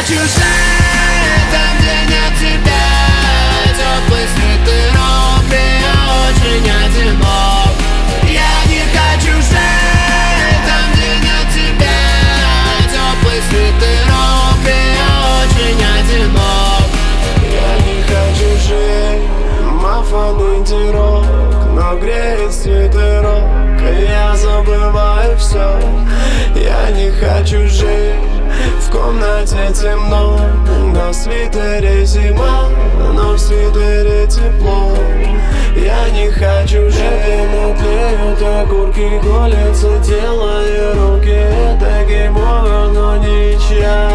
хочу жить там, где нет тебя. Теплый свитерок, мне очень одинок. Я не хочу жить там, где нет тебя. Теплый свитерок, мне очень одинок. Я не хочу жить, мафон индирок, но греет свитерок, и я забываю все. Я не хочу жить, в комнате темно, на свитере зима, но в свитере тепло. Я не хочу жить, медленно тлеют окурки, колется тело и руки. Это гейм-овер, но ничья.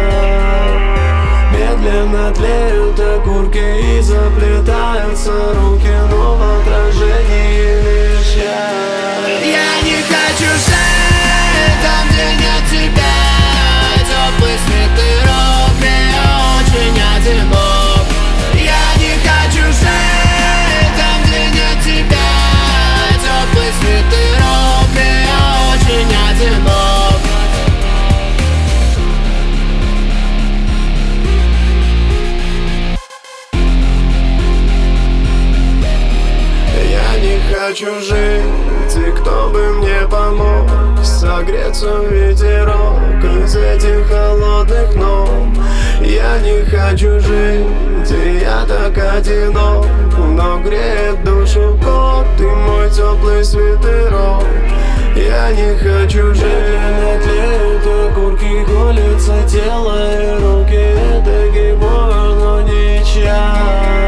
Медленно тлеют окурки и заплетаются руки, но в отражении лишь я. Я не хочу жить там, где нет тебя. Теплый свитерок, мне очень одинок. Я не хочу жить там, где нет тебя. Теплый свитерок, мне очень одинок. Я не хочу жить, и кто бы мне помог согреться в ветерок из этих холодных ног. Я не хочу жить, и я так одинок, но греет душу кот и мой теплый свитерок. Я не хочу жить, медленно тлеют окурки, колется тело и руки. Это гейм-овер, но ничья.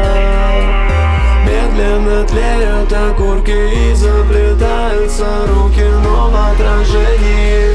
Медленно тлеют окурки и заплетаются руки, но в отражении